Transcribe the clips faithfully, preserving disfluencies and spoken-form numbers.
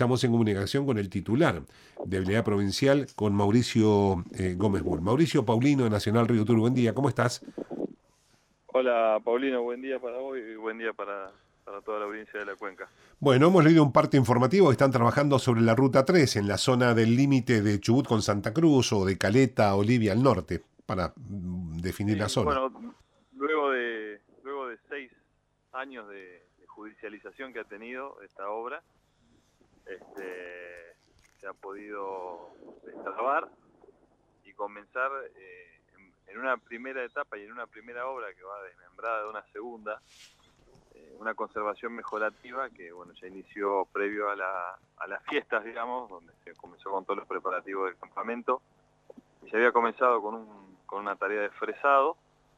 estamos en comunicación con el titular de Vialidad Provincial, con Mauricio eh, Gómez Bull. Mauricio Paulino, de Nacional Río Turbio, buen día, ¿cómo estás? Hola Paulino, buen día para vos y buen día para, para toda la audiencia de la cuenca. Bueno, hemos leído un parte informativo que están trabajando sobre la Ruta tres en la zona del límite de Chubut con Santa Cruz o de Caleta a Olivia al norte, para mm, definir la Sí, zona. bueno, luego de luego de seis años de, de judicialización que ha tenido esta obra, este, se ha podido destrabar y comenzar eh, en, en una primera etapa y en una primera obra que va desmembrada de una segunda, eh, una conservación mejorativa que bueno ya inició previo a, la, a las fiestas, digamos, donde se comenzó con todos los preparativos del campamento. Y se había comenzado con, un, con una tarea de fresado.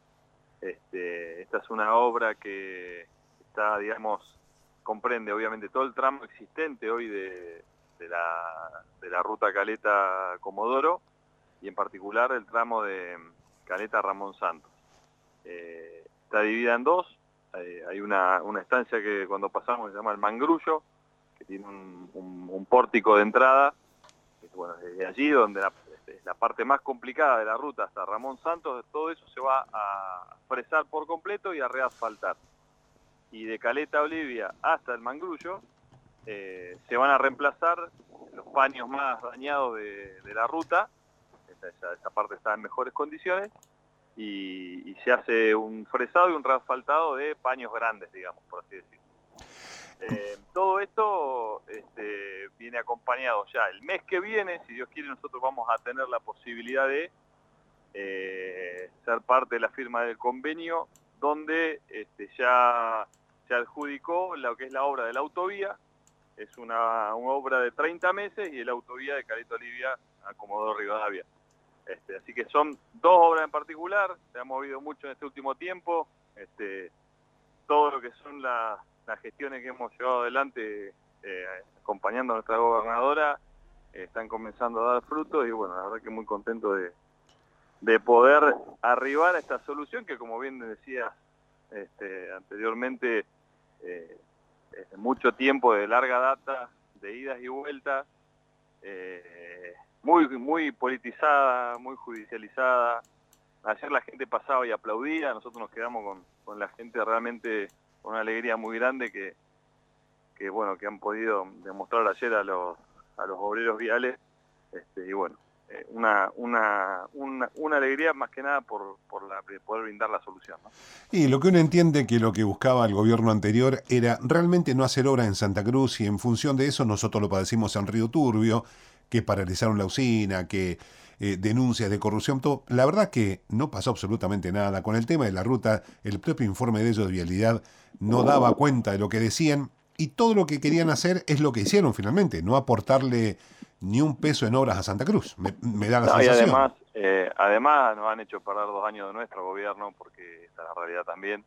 Este, esta es una obra que está, digamos, comprende obviamente todo el tramo existente hoy de, de, la, de la ruta Caleta-Comodoro y en particular el tramo de Caleta-Ramón Santos. Eh, está dividida en dos. Eh, hay una, una estancia que cuando pasamos se llama el Mangrullo, que tiene un, un, un pórtico de entrada. Bueno, desde allí donde la, la parte más complicada de la ruta hasta Ramón Santos, todo eso se va a fresar por completo y a reasfaltar. Y de Caleta Olivia hasta el Mangrullo eh, se van a reemplazar los paños más dañados de, de la ruta. Esa, esa, esa parte está en mejores condiciones y, y se hace un fresado y un reasfaltado de paños grandes, digamos, por así decirlo. Eh, todo esto este, viene acompañado ya el mes que viene, si Dios quiere, nosotros vamos a tener la posibilidad de eh, ser parte de la firma del convenio, donde este, ya se adjudicó lo que es la obra de la autovía. Es una, una obra de treinta meses y la autovía de Caleta Olivia a Comodoro Rivadavia. Este, así que son dos obras en particular, se ha movido mucho en este último tiempo. Este, todo lo que son las las gestiones que hemos llevado adelante eh, acompañando a nuestra gobernadora eh, están comenzando a dar frutos y bueno, la verdad que muy contento de, de poder arribar a esta solución que, como bien decía este, anteriormente, eh, es mucho tiempo de larga data, de idas y vueltas, eh, muy, muy politizada, muy judicializada. Ayer la gente pasaba y aplaudía, nosotros nos quedamos con, con la gente realmente con una alegría muy grande que, que bueno que han podido demostrar ayer a los a los obreros viales, este, y bueno eh, una, una una una alegría más que nada por por la, poder brindar la solución, ¿no? Y lo que uno entiende que lo que buscaba el gobierno anterior era realmente no hacer obra en Santa Cruz, y en función de eso nosotros lo padecimos en Río Turbio, que paralizaron la usina, que eh, denuncias de corrupción, todo. La verdad que no pasó absolutamente nada. Con el tema de la ruta, el propio informe de ellos de vialidad no daba cuenta de lo que decían, y todo lo que querían hacer es lo que hicieron finalmente, no aportarle ni un peso en obras a Santa Cruz. Me, me da la No, y sensación. además eh, además nos han hecho perder dos años de nuestro gobierno, porque esta es la realidad también.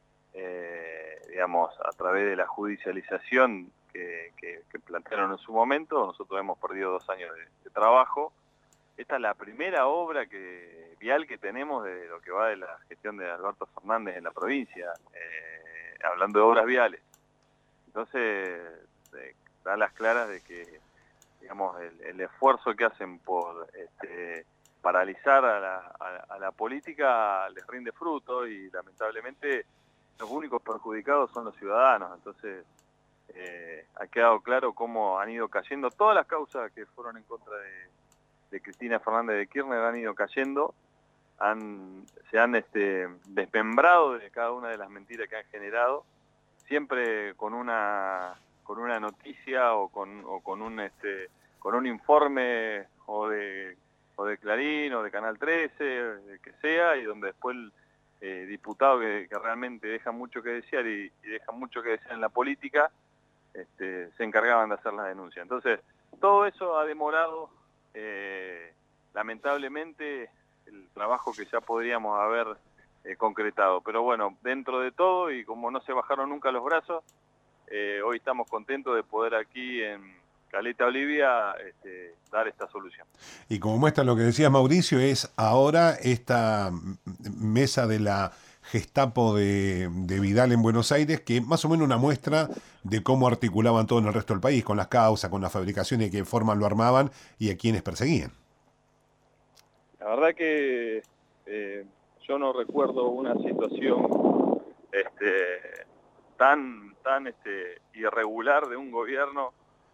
Eh, digamos, a través de la judicialización que, que, que plantearon en su momento, nosotros hemos perdido dos años de, de trabajo. Esta es la primera obra que, vial que tenemos de lo que va de la gestión de Alberto Fernández en la provincia, eh, hablando de obras viales. Entonces, eh, da las claras de que, digamos, el, el esfuerzo que hacen por este, paralizar a la, a, a la política les rinde fruto, y lamentablemente los únicos perjudicados son los ciudadanos. Entonces, eh, ha quedado claro cómo han ido cayendo todas las causas que fueron en contra de, de Cristina Fernández de Kirchner, han ido cayendo, han, se han este, desmembrado de cada una de las mentiras que han generado, siempre con una con una noticia o con, o con un este con un informe o de o de Clarín o de Canal trece, de que sea, y donde después el eh, diputado que, que realmente deja mucho que desear y, y deja mucho que desear en la política, este, se encargaban de hacer la denuncia. Entonces, todo eso ha demorado eh, lamentablemente el trabajo que ya podríamos haber eh, concretado. Pero bueno, dentro de todo, y como no se bajaron nunca los brazos, eh, hoy estamos contentos de poder aquí en Caleta Olivia este, dar esta solución. Y como muestra lo que decía Mauricio, es ahora esta mesa de la Gestapo de, de Vidal en Buenos Aires, que más o menos una muestra de cómo articulaban todo en el resto del país, con las causas, con la fabricación y de qué forma lo armaban y a quienes perseguían. La verdad que eh, yo no recuerdo una situación este, tan, tan este, irregular de un gobierno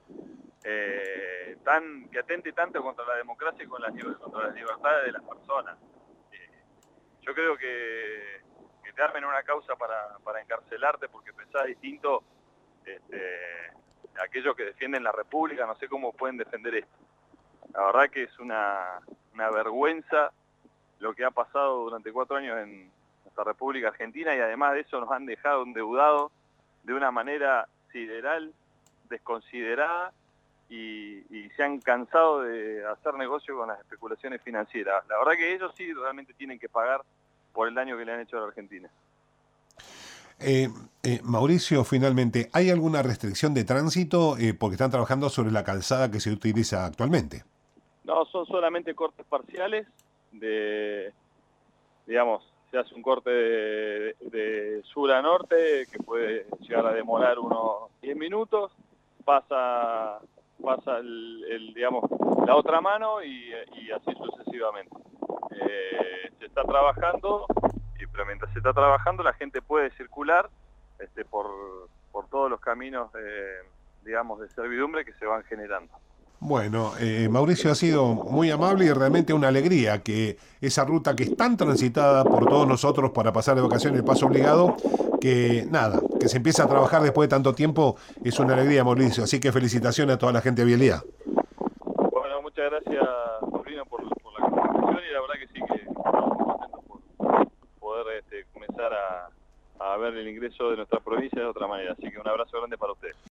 eh, tan que atente tanto contra la democracia y con las, contra las libertades de las personas. Eh, yo creo que, que te armen una causa para, para encarcelarte porque pensás distinto, este, aquellos que defienden la República, no sé cómo pueden defender esto. La verdad que es una, una vergüenza lo que ha pasado durante cuatro años en nuestra República Argentina, y además de eso nos han dejado endeudados de una manera sideral, desconsiderada, y, y se han cansado de hacer negocio con las especulaciones financieras. La verdad que ellos sí realmente tienen que pagar por el daño que le han hecho a la Argentina. Eh, eh, Mauricio, finalmente, ¿hay alguna restricción de tránsito? Eh, porque están trabajando sobre la calzada que se utiliza actualmente. No, son solamente cortes parciales, de, digamos, se hace un corte de, de sur a norte que puede llegar a demorar unos diez minutos, pasa, pasa el, el, digamos, la otra mano y, y así sucesivamente. Eh, se está trabajando, y, pero mientras se está trabajando la gente puede circular este, por, por todos los caminos, de, digamos, de servidumbre que se van generando. Bueno, eh, Mauricio, ha sido muy amable y realmente una alegría que esa ruta que es tan transitada por todos nosotros para pasar de vacaciones, el paso obligado, que nada, que se empieza a trabajar después de tanto tiempo, es una alegría, Mauricio. Así que felicitaciones a toda la gente de Vialidad. Bueno, muchas gracias, Paulino, por, por la conversación, y la verdad que sí que estamos muy contentos por poder este, comenzar a, a ver el ingreso de nuestra provincia de otra manera. Así que un abrazo grande para ustedes.